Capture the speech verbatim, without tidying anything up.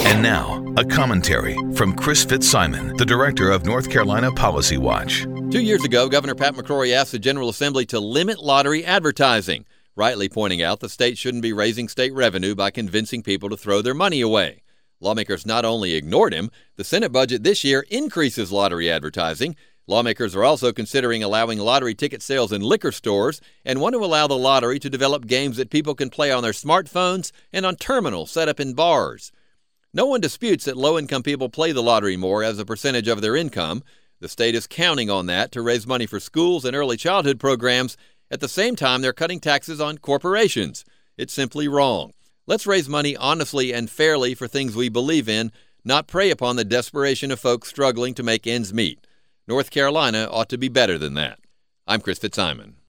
And now, a commentary from Chris Fitzsimon, the director of North Carolina Policy Watch. Two years ago, Governor Pat McCrory asked the General Assembly to limit lottery advertising, rightly pointing out the state shouldn't be raising state revenue by convincing people to throw their money away. Lawmakers not only ignored him, the Senate budget this year increases lottery advertising. Lawmakers are also considering allowing lottery ticket sales in liquor stores and want to allow the lottery to develop games that people can play on their smartphones and on terminals set up in bars. No one disputes that low-income people play the lottery more as a percentage of their income. The state is counting on that to raise money for schools and early childhood programs. At the same time, they're cutting taxes on corporations. It's simply wrong. Let's raise money honestly and fairly for things we believe in, not prey upon the desperation of folks struggling to make ends meet. North Carolina ought to be better than that. I'm Chris Fitzsimon.